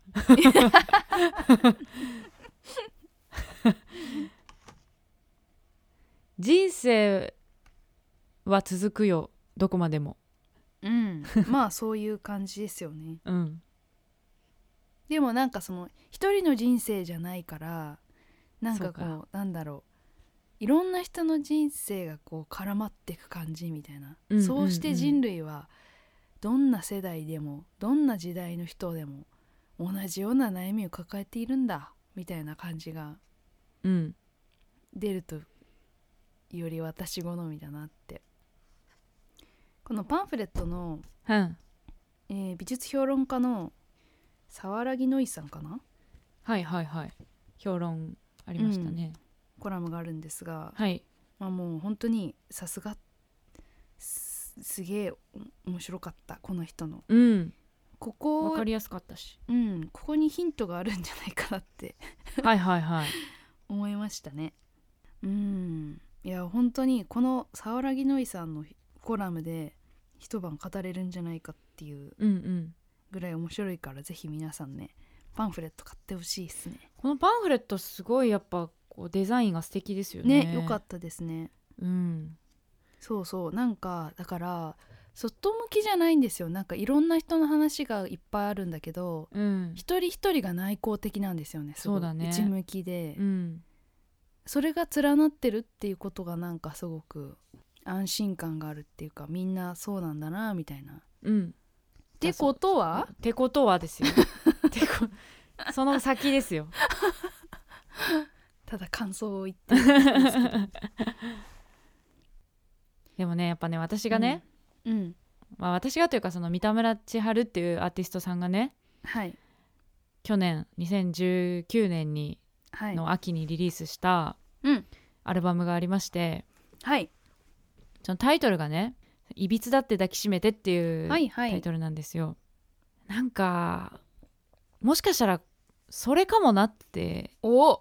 [SPEAKER 2] 人生は続くよどこまでも。
[SPEAKER 1] うんまあそういう感じですよね。
[SPEAKER 2] うん
[SPEAKER 1] でもなんかその一人の人生じゃないからなんかこうかなんだろういろんな人の人生がこう絡まっていく感じみたいな、うんうんうん、そうして人類はどんな世代でもどんな時代の人でも同じような悩みを抱えているんだみたいな感じが出るとより私好みだなって。このパンフレットの、
[SPEAKER 2] うん
[SPEAKER 1] えー、美術評論家の沢良のいさんかな。
[SPEAKER 2] はいはいはい評論ありましたね、
[SPEAKER 1] うん、コラムがあるんですが、
[SPEAKER 2] はい
[SPEAKER 1] まあ、もう本当にさすが す, すげえ面白かったこの人の、
[SPEAKER 2] うん、
[SPEAKER 1] ここ
[SPEAKER 2] 分かりやすかったし、
[SPEAKER 1] うん、ここにヒントがあるんじゃないかなって
[SPEAKER 2] はいはいはい
[SPEAKER 1] 思いましたね。うんいや本当にこの沢良のいさんのコラムで一晩語れるんじゃないかっていうぐらい面白いから、うんうん、ぜひ皆さんねパンフレット買ってほしいですね。
[SPEAKER 2] このパンフレットすごいやっぱこうデザインが素敵ですよね。
[SPEAKER 1] ね、よかったですね。
[SPEAKER 2] うん、
[SPEAKER 1] そうそうなんかだから外向きじゃないんですよ。なんかいろんな人の話がいっぱいあるんだけど、うん、一人一人が内向的なんですよね。すごいそうだね、内向きで、うん、それが連なってるっていうことがなんかすごく安心感があるっていうかみんなそうなんだなみたいな、うん、ってことは
[SPEAKER 2] ってことはですよてこその先ですよ
[SPEAKER 1] ただ感想を言ってるんですけど
[SPEAKER 2] でもねやっぱね私がね、うんうんまあ、私がというかその三田村千春っていうアーティストさんがね、はい、去年にせんじゅうきゅうねんにの秋にリリースしたアルバムがありまして、はい、そのタイトルがねいびつだって抱きしめてっていうタイトルなんですよ、はいはい、なんかもしかしたらそれかもなって
[SPEAKER 1] お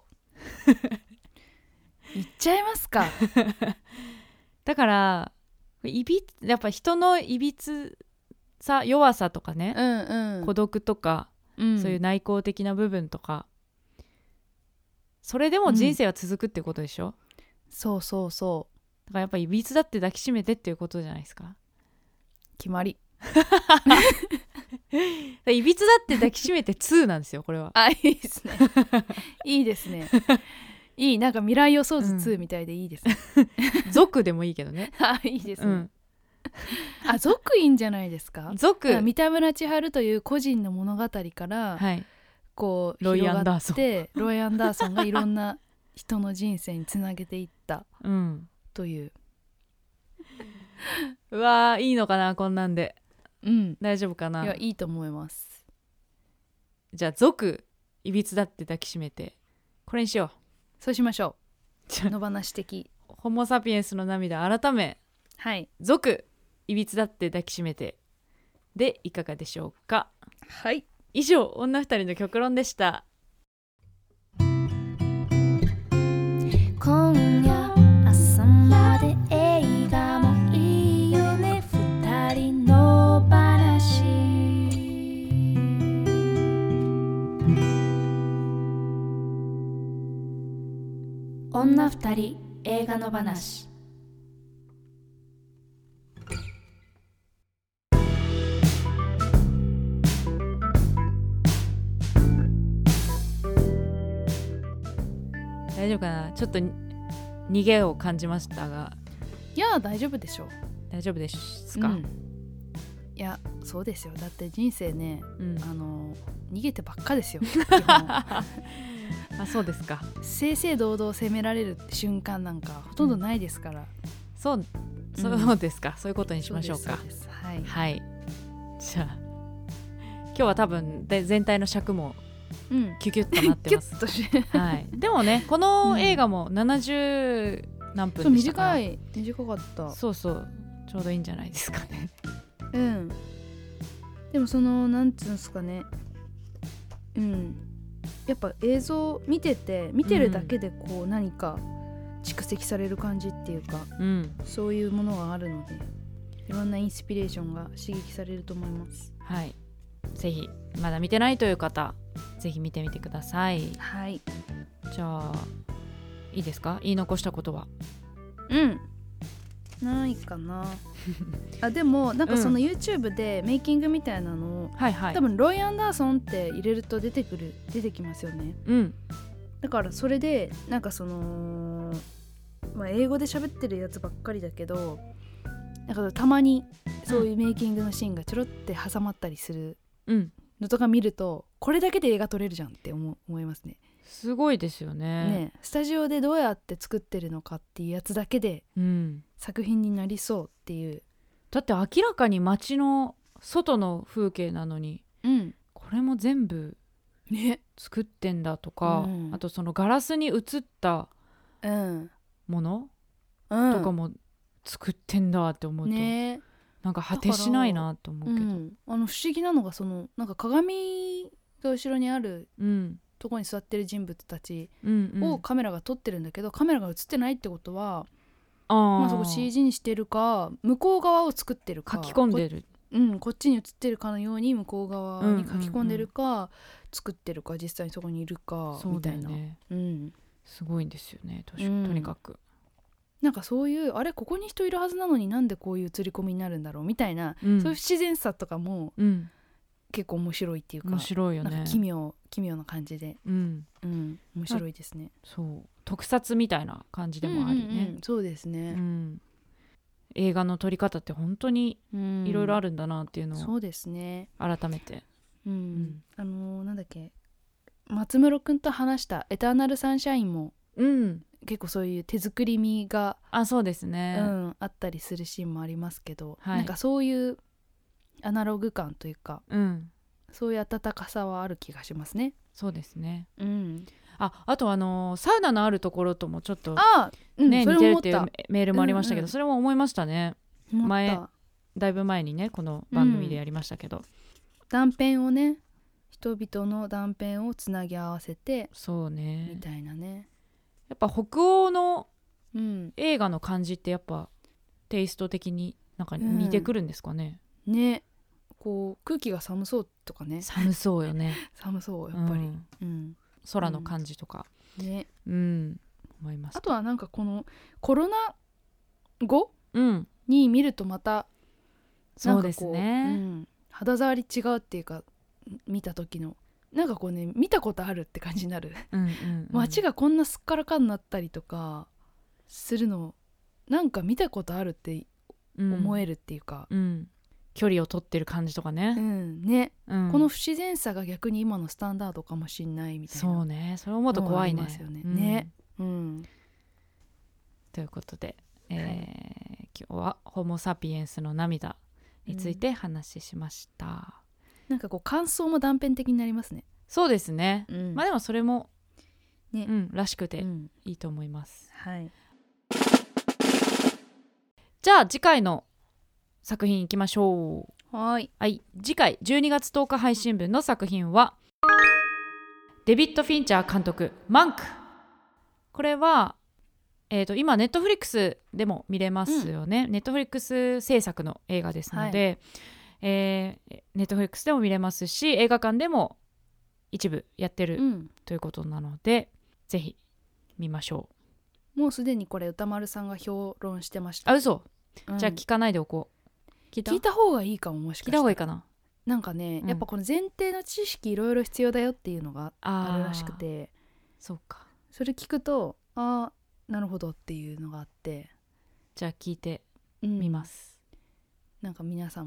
[SPEAKER 1] 言っちゃいますか
[SPEAKER 2] だからいびやっぱ人のいびつさ弱さとかね、うんうん、孤独とか、うん、そういう内向的な部分とかそれでも人生は続くってことでしょ、うん、
[SPEAKER 1] そうそうそう
[SPEAKER 2] だからやっぱいびつだって抱きしめてっていうことじゃないですか。
[SPEAKER 1] 決まり
[SPEAKER 2] いびつだって抱きしめてになんですよこれは。
[SPEAKER 1] あいいですねいいですねいいなんか未来予想図にみたいでいいですね、
[SPEAKER 2] うん、族でもいいけどね
[SPEAKER 1] あいいですね、うん、あ族いいんじゃないですか。
[SPEAKER 2] 族
[SPEAKER 1] 三田村千春という個人の物語から、はい、こう
[SPEAKER 2] ロイ・アンダーソン
[SPEAKER 1] 広がってロイ・アンダーソンがいろんな人の人生につなげていった、うんという
[SPEAKER 2] うわーいいのかなこんなんで、
[SPEAKER 1] うん、
[SPEAKER 2] 大丈夫かな。
[SPEAKER 1] いやいいと思います。
[SPEAKER 2] じゃあ族いびつだって抱きしめてこれにしよう。
[SPEAKER 1] そうしましょう。野放し的
[SPEAKER 2] ホモサピエンスの涙改め、はい、族いびつだって抱きしめてでいかがでしょうか。
[SPEAKER 1] はい
[SPEAKER 2] 以上女二人の極論でした。今夜朝まで映画もいいよね二人の話。女二人映画の話。大丈夫かな。ちょっと逃げを感じましたが。
[SPEAKER 1] いや大丈夫でしょう。
[SPEAKER 2] 大丈夫ですか、うん、
[SPEAKER 1] いやそうですよ。だって人生ね、
[SPEAKER 2] うん、
[SPEAKER 1] あの逃げてばっかですよ
[SPEAKER 2] あそうですか。
[SPEAKER 1] 正々堂々責められる瞬間なんかほとんどないですから、うん、
[SPEAKER 2] そうそうですか、うん、そういうことにしましょうか。
[SPEAKER 1] そうですそうです、はい、
[SPEAKER 2] はい、じゃあ今日は多分で全体の尺もキュキュッとなってます、うんはい、でもねこの映画もななじゅう何分でしたから、
[SPEAKER 1] そう短い短かった。
[SPEAKER 2] そうそうちょうどいいんじゃないですかね。
[SPEAKER 1] うんでもそのなんつうんですかね、うんやっぱ映像見てて見てるだけでこう何か蓄積される感じっていうか、
[SPEAKER 2] うん、
[SPEAKER 1] そういうものがあるのでいろんなインスピレーションが刺激されると思います。
[SPEAKER 2] はい、ぜひまだ見てないという方ぜひ見てみてください。
[SPEAKER 1] はい、
[SPEAKER 2] じゃあいいですか、言い残したことは。
[SPEAKER 1] うんないかなあでもなんかその YouTube でメイキングみたいなのを、うんはいはい、多分ロイ・アンダーソンって入れると出てくる出てきますよね、うん、だからそれでなんかその、まあ、英語で喋ってるやつばっかりだけどなんかたまにそういうメイキングのシーンがちょろって挟まったりするのとか見ると、うん、これだけで映画撮れるじゃんって思、思いますね。
[SPEAKER 2] すごいですよ ね,
[SPEAKER 1] ねスタジオでどうやって作ってるのかっていうやつだけで作品になりそうっていう、うん、
[SPEAKER 2] だって明らかに街の外の風景なのに、うん、これも全部作ってんだとか、ねうん、あとそのガラスに映ったもの、うん、とかも作ってんだって思うと、ね、なんか果てしないなと思うけど、うん、
[SPEAKER 1] あの不思議なのがそのなんか鏡が後ろにある、うんとこに座ってる人物たちをカメラが撮ってるんだけど、うんうん、カメラが映ってないってことはあ、まあ、そこ シージー にしてるか向こう側を作ってるか
[SPEAKER 2] 書き込んでる
[SPEAKER 1] こ,、うん、こっちに映ってるかのように向こう側に書き込んでるか、うんうんうん、作ってるか実際にそこにいるかみたいな、そうだよね、うん、
[SPEAKER 2] すごいんですよね と,、うん、とにかく
[SPEAKER 1] なんかそういうあれここに人いるはずなのになんでこういう映り込みになるんだろうみたいな、うん、そういう不自然さとかも、うん結構面白いっていうか
[SPEAKER 2] 面白いよね、
[SPEAKER 1] なんか奇妙奇妙な感じで、うんうん、面白いですね。
[SPEAKER 2] そう特撮みたいな感じでもありね、うんうんうん、
[SPEAKER 1] そうですね、うん、
[SPEAKER 2] 映画の撮り方って本当にいろいろあるんだなっていうのを、
[SPEAKER 1] そうですね
[SPEAKER 2] 改めて、
[SPEAKER 1] うんうん、あのー、なんだっけ松室くんと話したエターナルサンシャインも、うん、結構そういう手作り味が
[SPEAKER 2] あそうですね、
[SPEAKER 1] うん、あったりするシーンもありますけど、はい、なんかそういうアナログ感というか、うん、そういう温かさはある気がしますね。
[SPEAKER 2] そうですね、
[SPEAKER 1] うん、
[SPEAKER 2] あ, あとあのー、サウナのあるところともちょっと、うんね、似てるっていうメールもありましたけど、うんうん、それも思いましたね。前だいぶ前にねこの番組でやりましたけど、うん、
[SPEAKER 1] 断片をね人々の断片をつなぎ合わせて
[SPEAKER 2] そうね
[SPEAKER 1] みたいなね
[SPEAKER 2] やっぱ北欧の映画の感じってやっぱテイスト的になんか似てくるんですかね、
[SPEAKER 1] うん、ねこう空気が寒そうとかね
[SPEAKER 2] 寒そうよね
[SPEAKER 1] 寒そうやっぱり、うん
[SPEAKER 2] うん、空の感じとか、
[SPEAKER 1] うん、ね、
[SPEAKER 2] うん、思います。
[SPEAKER 1] あとはなんかこのコロナ後、うん、に見るとまた
[SPEAKER 2] そうですね、
[SPEAKER 1] うん、肌触り違うっていうか見た時のなんかこうね見たことあるって感じになる、うんうんうん、街がこんなすっからかになったりとかするのなんか見たことあるって思えるっていうか、
[SPEAKER 2] うんうん、距離を取ってる感じとかね、
[SPEAKER 1] うんねうん、この不自然さが逆に今のスタンダードかもしんないみたいな
[SPEAKER 2] そうねそれを思うと怖いね
[SPEAKER 1] ますよね、うん、ね、うん、
[SPEAKER 2] ということで、えーはい、今日はホモ・サピエンスの涙について話しました、うん、
[SPEAKER 1] なんかこう感想も断片的になりますね。
[SPEAKER 2] そうですね、うん、まあでもそれも、
[SPEAKER 1] ね
[SPEAKER 2] うん、らしくていいと思います、
[SPEAKER 1] うん、はい。
[SPEAKER 2] じゃあ次回の作品いきましょう。
[SPEAKER 1] はい、
[SPEAKER 2] はい、次回じゅうにがつとおか配信分の作品はデビッド・フィンチャー監督マンク。これはえー、と今ネットフリックスでも見れますよね、うん、ネットフリックス制作の映画ですので、はいえー、ネットフリックスでも見れますし映画館でも一部やってる、うん、ということなのでぜひ見ましょ
[SPEAKER 1] う。もうすでにこれ歌丸さんが評論してました。
[SPEAKER 2] あ嘘、うん、じゃあ聞かないでおこう。
[SPEAKER 1] 聞いた？聞いた方がいいかも。もしかしたら
[SPEAKER 2] 聞いた方がいいかな。
[SPEAKER 1] なんかね、うん、やっぱこの前提の知識いろいろ必要だよっていうのがあるらしくて
[SPEAKER 2] そうか
[SPEAKER 1] それ聞くとあなるほどっていうのがあって
[SPEAKER 2] じゃあ聞いてみます、
[SPEAKER 1] うん、なんか皆さんも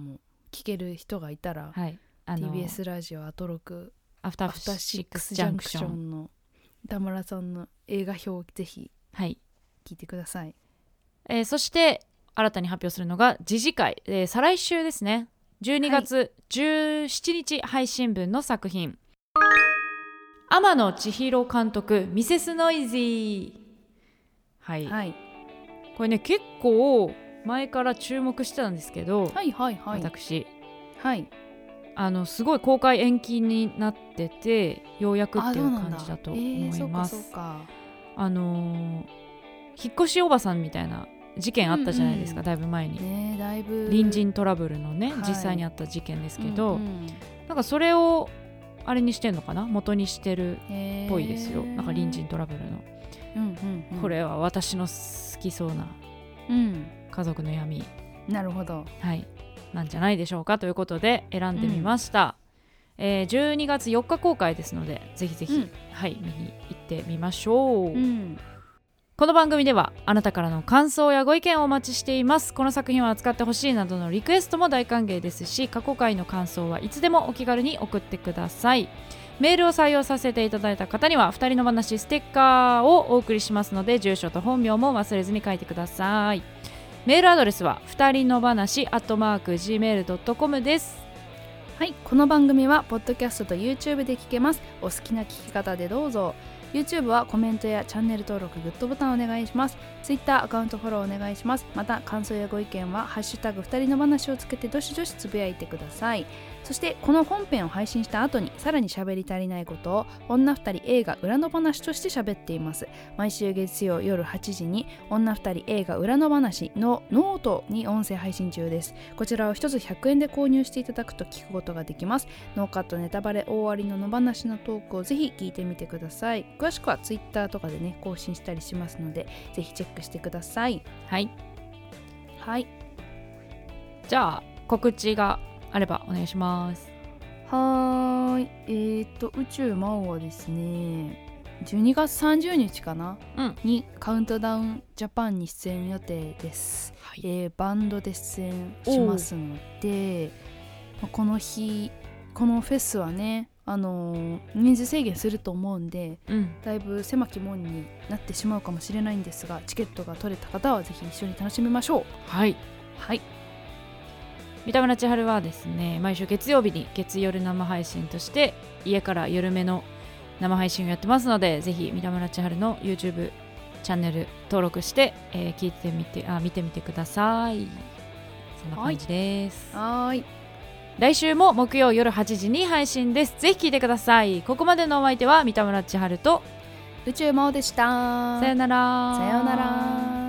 [SPEAKER 1] 聞ける人がいたら、
[SPEAKER 2] はい、あの
[SPEAKER 1] ティービーエス ラジオアトロク
[SPEAKER 2] アフターシックスジャンクション
[SPEAKER 1] の田村さんの映画表をぜひ聞いてください、はい。
[SPEAKER 2] えー、そして新たに発表するのが次次回、えー、再来週ですね。じゅうにがつじゅうしちにち配信分の作品、はい、天野千尋監督ミセスノイズィー、はい、はい、これね結構前から注目してたんですけど、
[SPEAKER 1] はいはいはい、
[SPEAKER 2] 私、
[SPEAKER 1] はい、
[SPEAKER 2] あのすごい公開延期になっててようやくっていう感じだと思います。 あ,、えー、そうかそうか。あのー、引っ越しおばさんみたいな事件あったじゃないですか、うんうん、だいぶ前に、
[SPEAKER 1] ね、だいぶ
[SPEAKER 2] 隣人トラブルのね、はい、実際にあった事件ですけど、うんうん、なんかそれをあれにしてんのかな、元にしてるっぽいですよ。なんか隣人トラブルの、うんうんうん、これは私の好きそうな家族の闇、
[SPEAKER 1] うん、なるほど、
[SPEAKER 2] はい、なんじゃないでしょうかということで選んでみました、うん、えー、じゅうにがつよっか公開ですのでぜひぜひ、うん、はい、見に行ってみましょう、うん。この番組ではあなたからの感想やご意見をお待ちしています。この作品を扱ってほしいなどのリクエストも大歓迎ですし、過去回の感想はいつでもお気軽に送ってください。メールを採用させていただいた方にはふたりの話ステッカーをお送りしますので、住所と本名も忘れずに書いてください。メールアドレスはふたりの話アットマーク ジーメールドットコム です。
[SPEAKER 1] はい、この番組はポッドキャストと YouTube で聞けます。お好きな聞き方でどうぞ。YouTube はコメントやチャンネル登録、グッドボタンお願いします。Twitter アカウントフォローお願いします。また感想やご意見はハッシュタグふたりの話をつけてどしどしつぶやいてください。そしてこの本編を配信した後にさらに喋り足りないことを女ふたり映画裏の話として喋っています。毎週月曜夜はちじに女ふたり映画裏の話のノートに音声配信中です。こちらを一つひゃくえんで購入していただくと聞くことができます。ノーカットネタバレ大ありの野放しのトークをぜひ聞いてみてください。詳しくは Twitter とかでね更新したりしますのでぜひチェックしてください。
[SPEAKER 2] はい
[SPEAKER 1] はい、
[SPEAKER 2] じゃあ告知があればお願いします。
[SPEAKER 1] はーい、えーと宇宙魔王はですねじゅうにがつさんじゅうにちかな、うん、にカウントダウンジャパンに出演予定です、はい。えー、バンドで出演しますので、この日このフェスはねあのー、人数制限すると思うんで、うん、だいぶ狭き門になってしまうかもしれないんですが、チケットが取れた方はぜひ一緒に楽しみましょう。
[SPEAKER 2] はい
[SPEAKER 1] はい。
[SPEAKER 2] 三田村千春はですね毎週月曜日に月夜生配信として家から緩めの生配信をやってますので、ぜひ三田村千春の YouTube チャンネル登録して、えー、聞いてみてあ見てみてください。そんな感じです。
[SPEAKER 1] はい。
[SPEAKER 2] 来週も木曜夜はちじに配信です。ぜひ聞いてください。ここまでのお相手は三田村千春と
[SPEAKER 1] 宇宙魔王でした。
[SPEAKER 2] さよなら。
[SPEAKER 1] さよなら。